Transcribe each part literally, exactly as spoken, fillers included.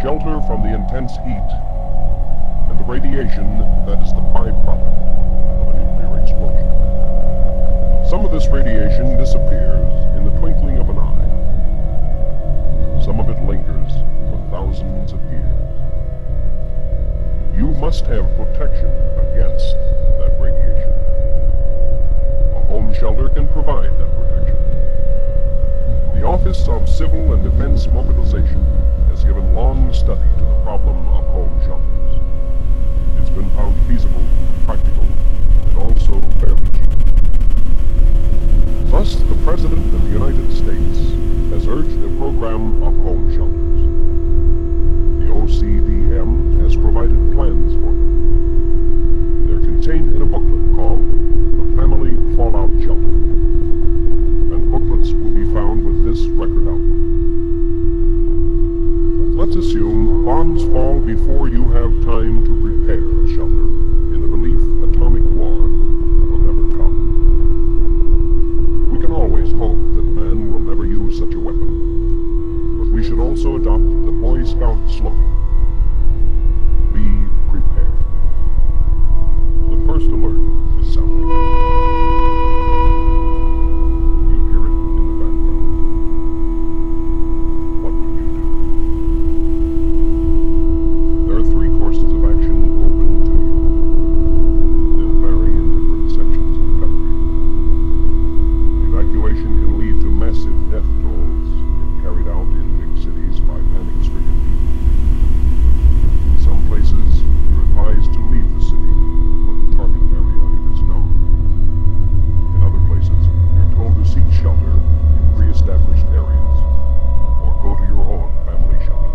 shelter from the intense heat and the radiation that is the byproduct of a nuclear explosion. Some of this radiation disappears in the twinkling of an eye. Some of it lingers for thousands of years. You must have protection against that radiation. A home shelter can provide that protection. The Office of Civil and Defense Mobilization has given long study to the problem of home shelters. It's been found feasible, practical, and also fairly cheap. Thus, the President of the United States has urged a program of home shelters. The O C D M has provided plans for them. They're contained in a booklet called The Family Fallout Shelter. And booklets will be found with this record album. Let's assume bombs fall before you have time to prepare a shelter, in the belief atomic war will never come. We can always hope that man will never use such a weapon, but we should also adopt the Boy Scout slogan, be prepared. The first alert is sounding. You hear it in the background. What will you do? There are three courses of action open to you. They'll vary in different sections of the country. Evacuation can lead to massive death tolls if carried out in big cities by panic-stricken people. In some places, you're advised to leave the city or the target area if it's known. In other places, you're told to seek shelter in pre-established areas or go to your own family shelter.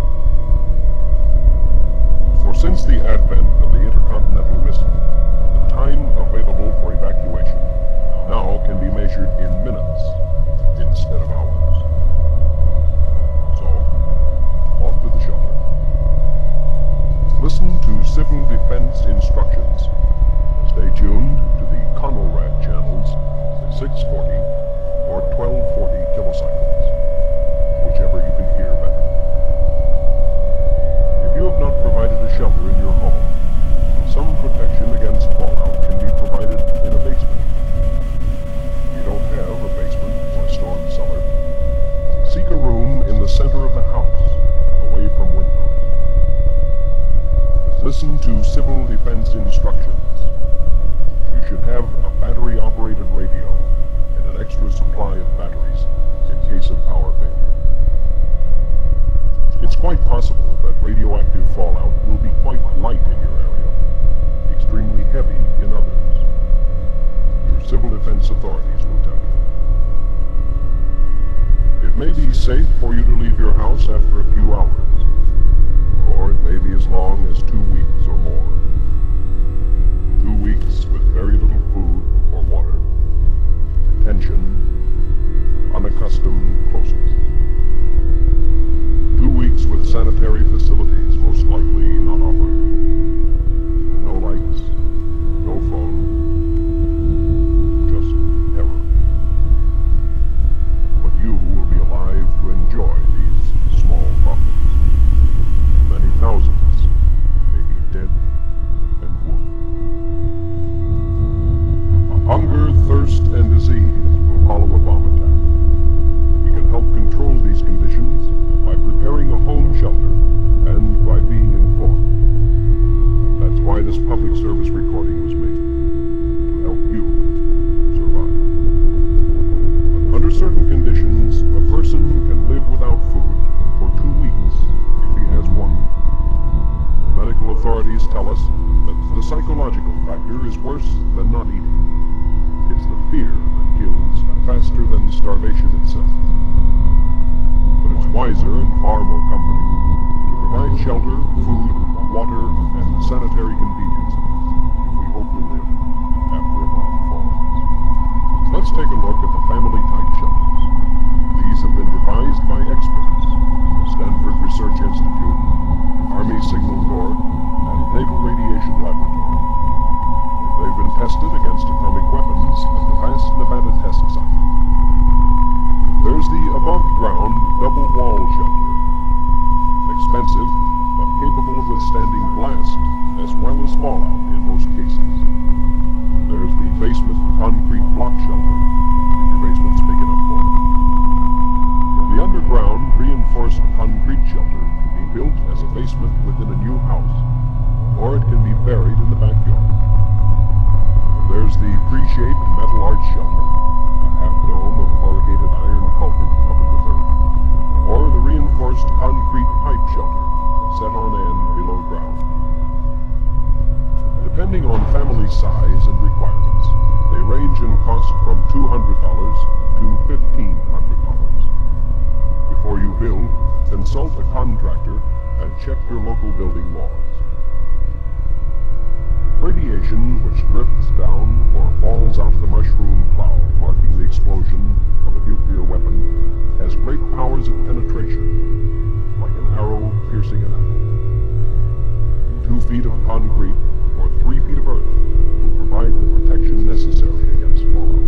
For since the advent of the intercontinental missile, the time available for evacuation now can be measured in minutes instead of hours. So, off to the shelter. Listen to civil defense instructions. Stay tuned to the Conelrad channels at six forty or twelve forty kilocycles, whichever you can hear better. If you have not provided a shelter in your home, some protection against fallout can be provided in a basement. If you don't have a basement or a storm cellar, seek a room in the center of the house, away from windows. Listen to civil defense instructions. You should have a battery-operated radio and an extra supply of batteries in case of power failure. It's quite possible that radioactive fallout will be quite light in your area, extremely heavy in others. Your civil defense authorities will tell you. It may be safe for you to leave your house after a few hours, or it may be as long as two weeks or more. Two weeks with very little food or water, detention, unaccustomed closeness. Two weeks with sanitary facilities most likely not operating. No lights, no phone, just terror. But you will be alive to enjoy these small problems. Many thousands may be dead and wounded. Hunger, thirst, and disease will follow a bomb attack. We can help control these conditions by preparing a home shelter and by being informed. That's why this public service recording was made, to help you survive. But under certain conditions, a person can live without food for two weeks if he has one. Medical authorities tell us that the psychological factor is worse than not eating. It's the fear that kills faster than starvation itself. But it's wiser and far more comforting to provide shelter, food, water, and sanitary conveniences if we hope to live after a bomb falls. Let's take a look at the family-type shelters. These have been devised by experts, the Stanford Research Institute, Army Signal Corps, and Naval Radiation Laboratory. They've been tested against atomic weapons at the vast Nevada test site. There's the above-ground double-wall shelter. Expensive, capable of withstanding blast as well as fallout in most cases. There's the basement concrete block shelter, if your basement's big enough for it. The underground reinforced concrete shelter can be built as a basement within a new house, or it can be buried in the backyard. There's the pre-shaped metal arch shelter, a half dome of corrugated iron culvert covered with earth, or the reinforced concrete pipe shelter set on end below ground. Depending on family size and requirements, they range in cost from two hundred dollars to fifteen hundred dollars. Before you build, consult a contractor and check your local building laws. Radiation which drifts down or falls out of the mushroom cloud marking the explosion of a nuclear weapon has great powers of penetration, like an arrow piercing an apple. Two feet of concrete or three feet of earth will provide the protection necessary against fallout.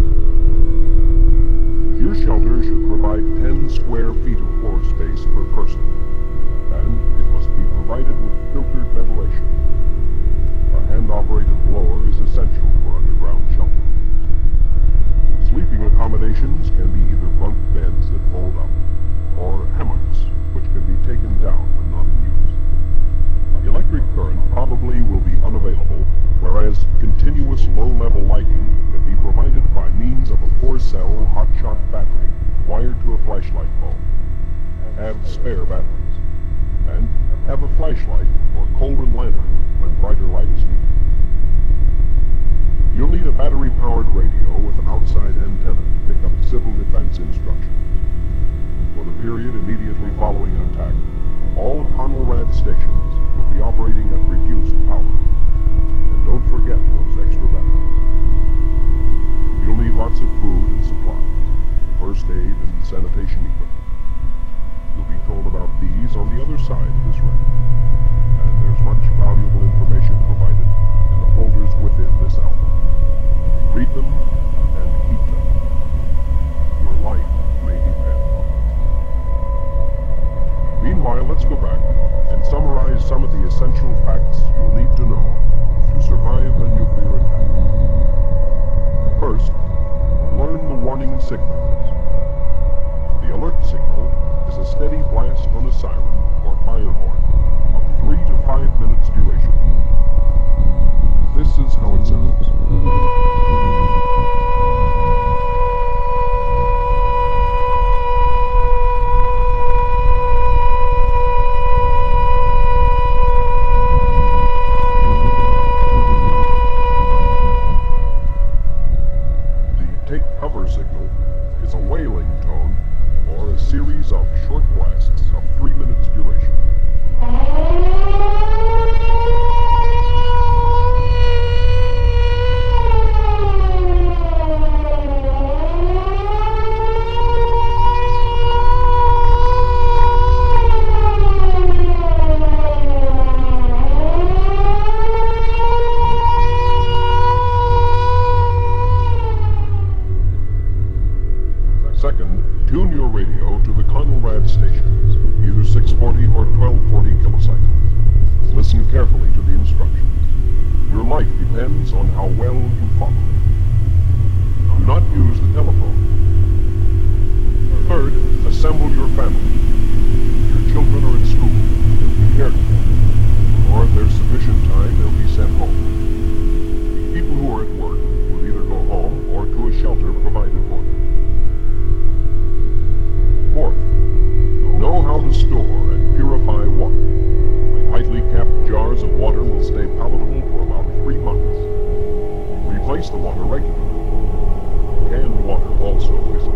Your shelter should provide ten square feet of floor space per person, and it must be provided with filtered ventilation. A hand-operated blower is essential for underground shelter. Sleeping accommodations can be either bunk beds that fold up, or hammocks, which can be taken down when not in use. Electric current probably will be unavailable, whereas continuous low-level lighting can be provided by means of a four-cell hot-shot battery wired to a flashlight bulb. Have spare batteries, and have a flashlight or Coleman lantern when brighter light is needed. You'll need a battery-powered radio with an outside antenna to pick up civil defense instructions. For the period immediately following an attack, all Conelrad stations will be operating at reduced power. And don't forget those extra batteries. You'll need lots of food and supplies, first aid and sanitation equipment. You'll be told about these on the other side of this record. And there's much valuable information provided in the folders within this album. Read them and keep them. Your life may depend on them. Meanwhile, let's go back and summarize some of the essential facts you'll need to know to survive a nuclear attack. First, learn the warning signals. The alert signal is a steady blast on a siren or fire horn of three to five minutes duration. This is how it sounds. The take cover signal is a wailing tone or a series of short blasts of three minutes duration. Second, tune your radio to the Conelrad stations, either six forty or twelve forty kilocycles. Listen carefully to the instructions. Your life depends on how well you follow. Do not use the telephone. Third, assemble your family. Your children are in school and be cared for, or if there's sufficient time, they'll be sent home. People who are at work will either go home or to a shelter provided for them. Fourth, know how to store and purify water. Tightly capped jars of water will stay palatable for about three months. Replace the water regularly. Canned water also is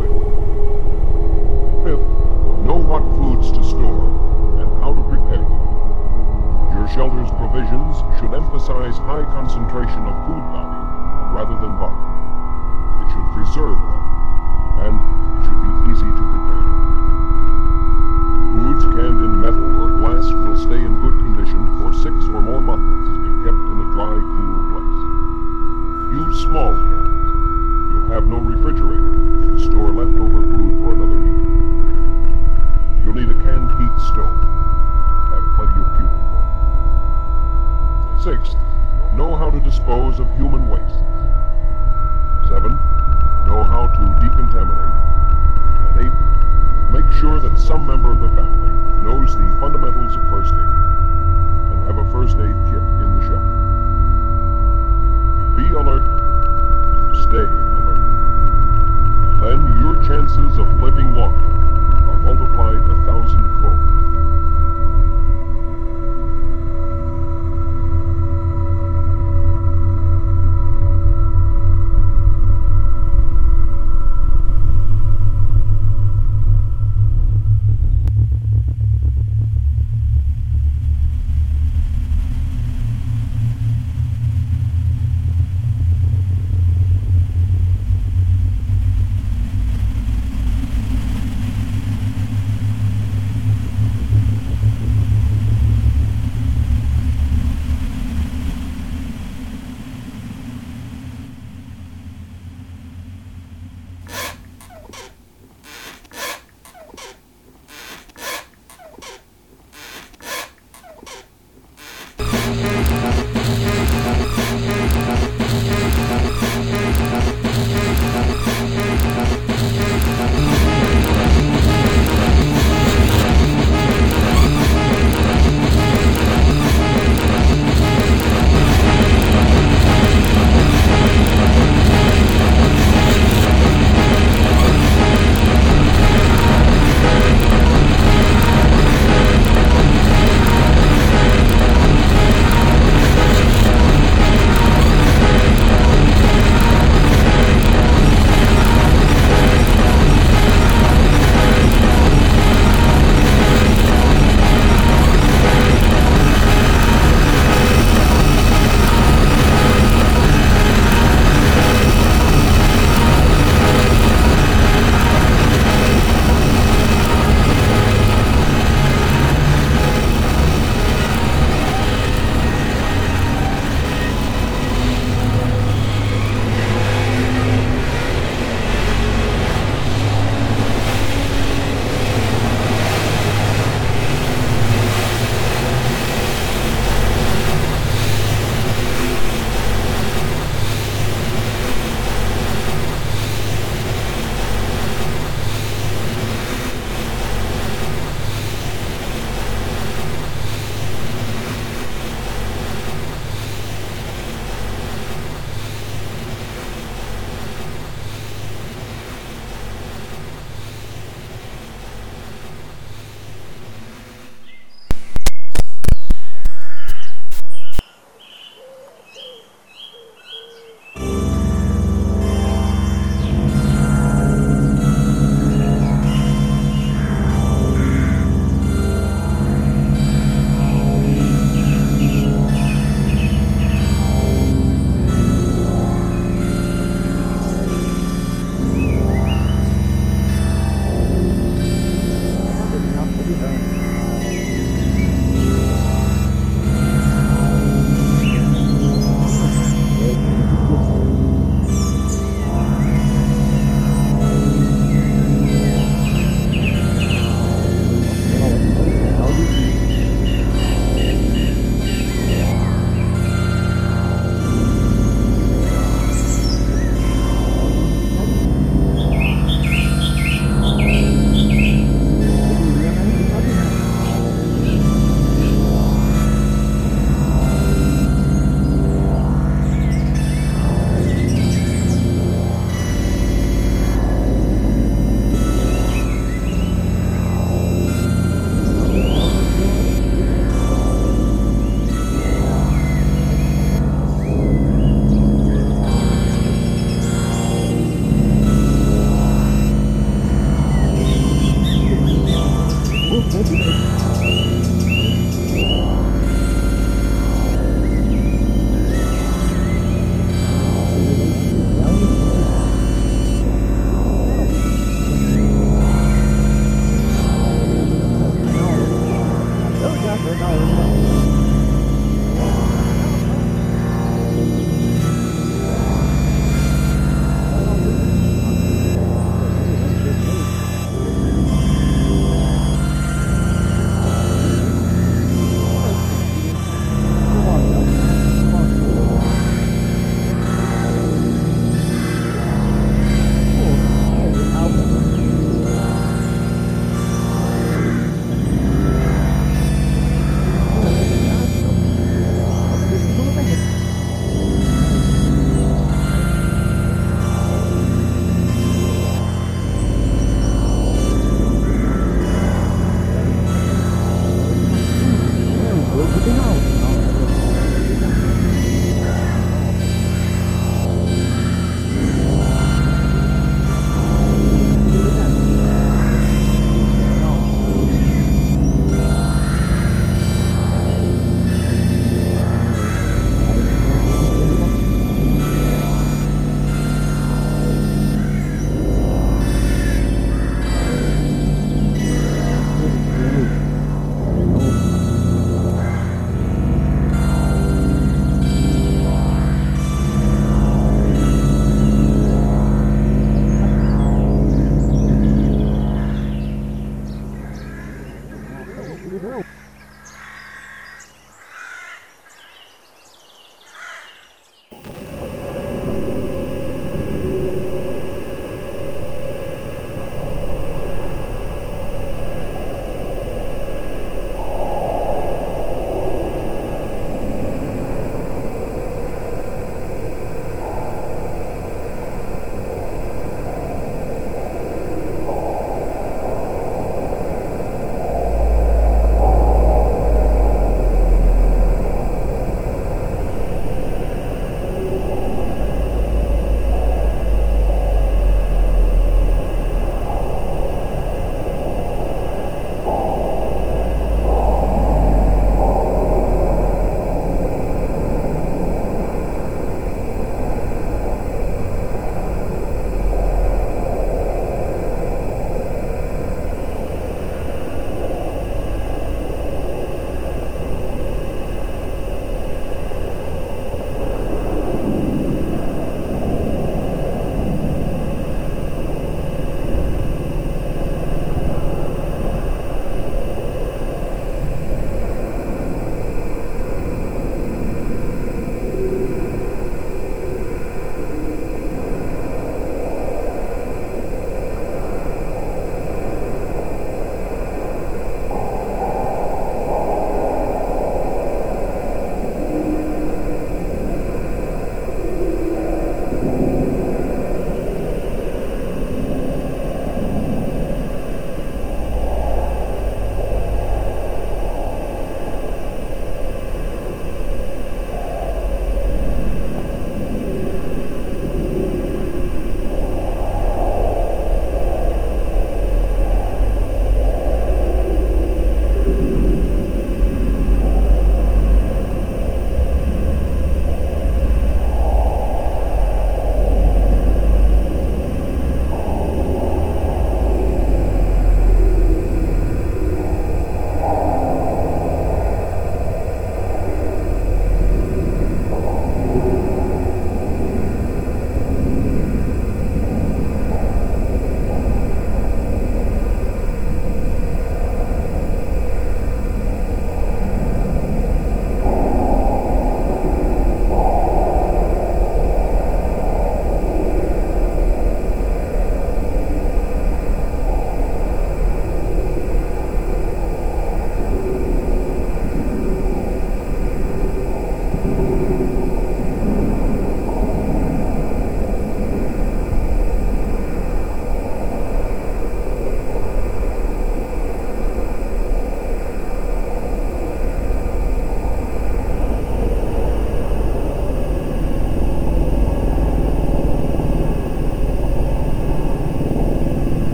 sure that some member of the family knows the fundamentals of first aid and have a first aid kit in the shelter. Be alert. Stay alert. Then your chances of living longer are multiplied a thousandfold.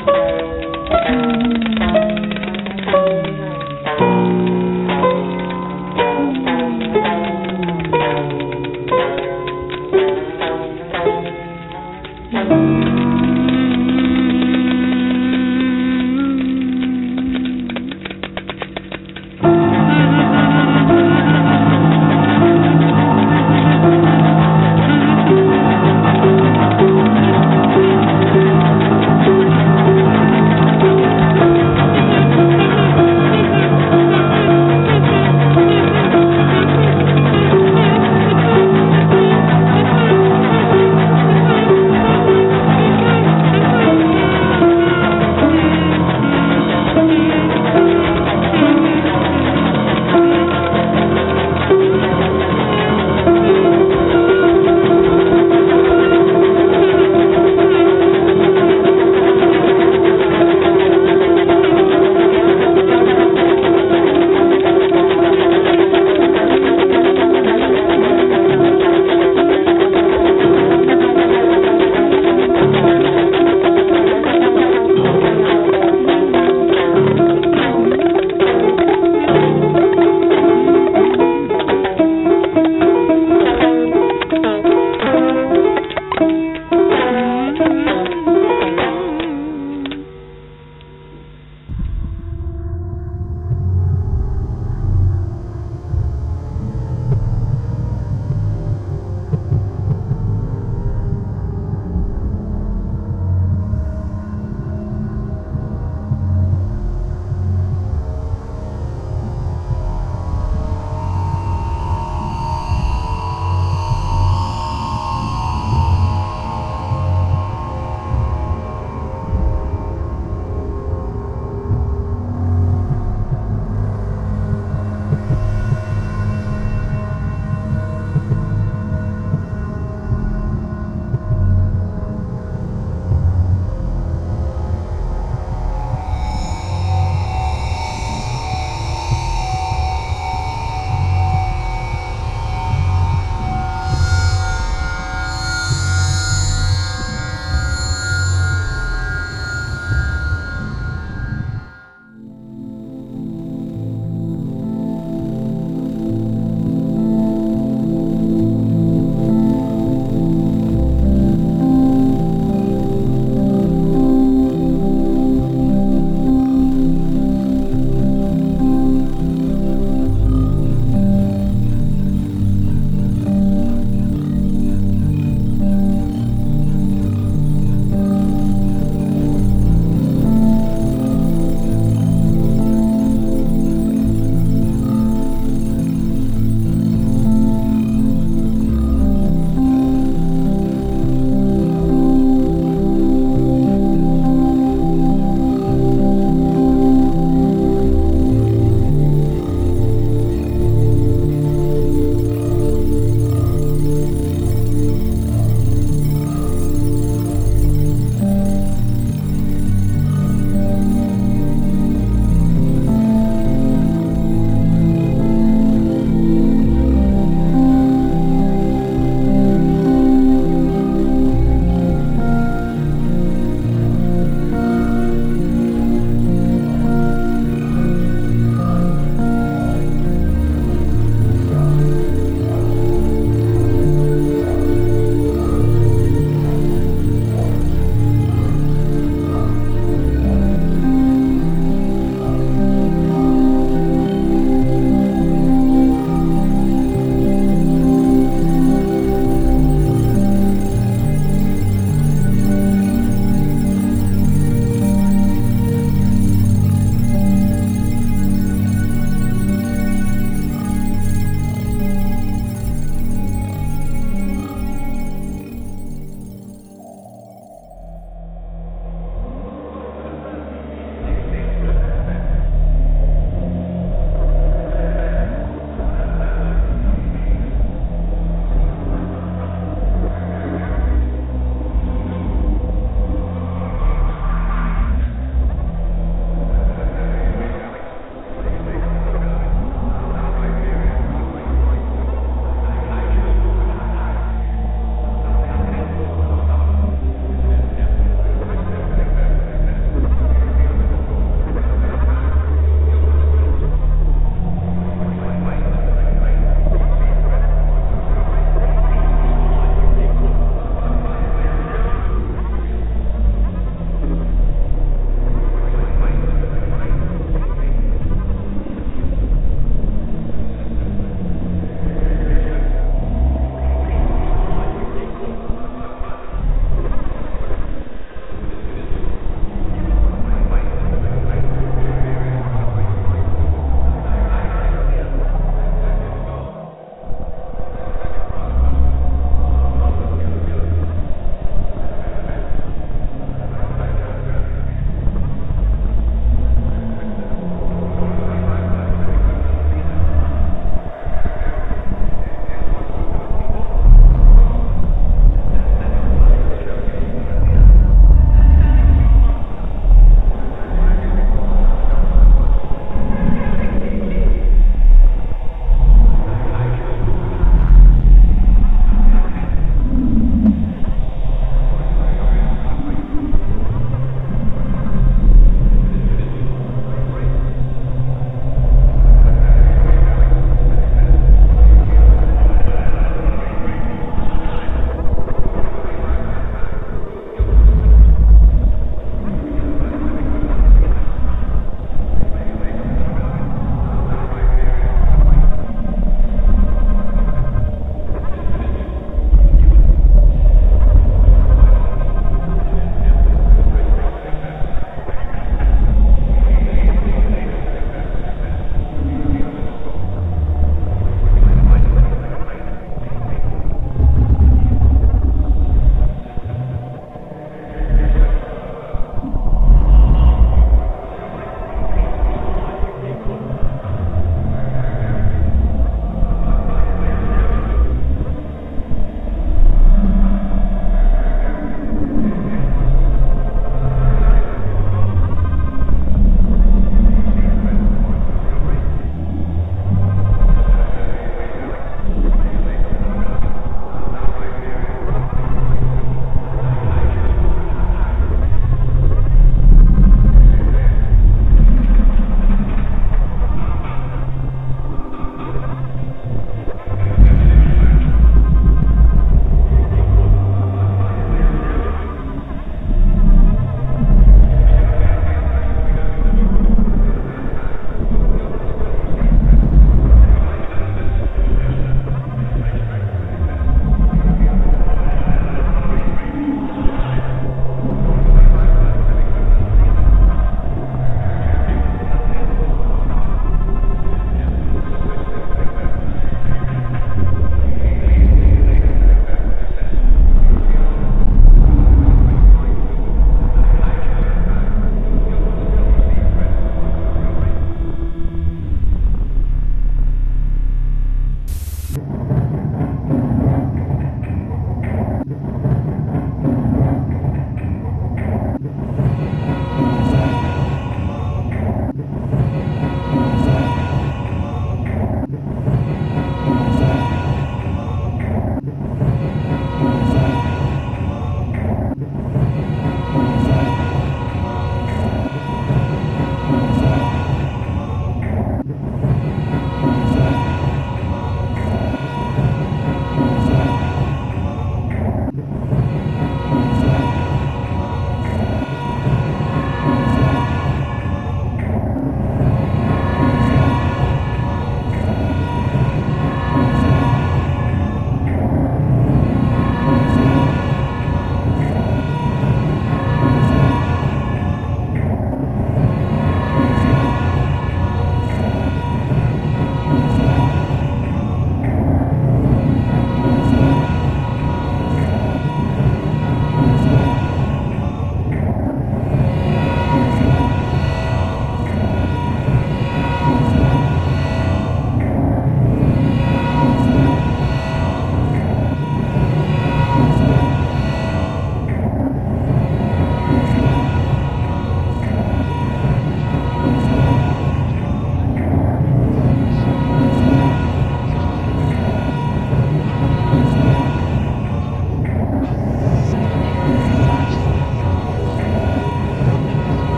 Uh,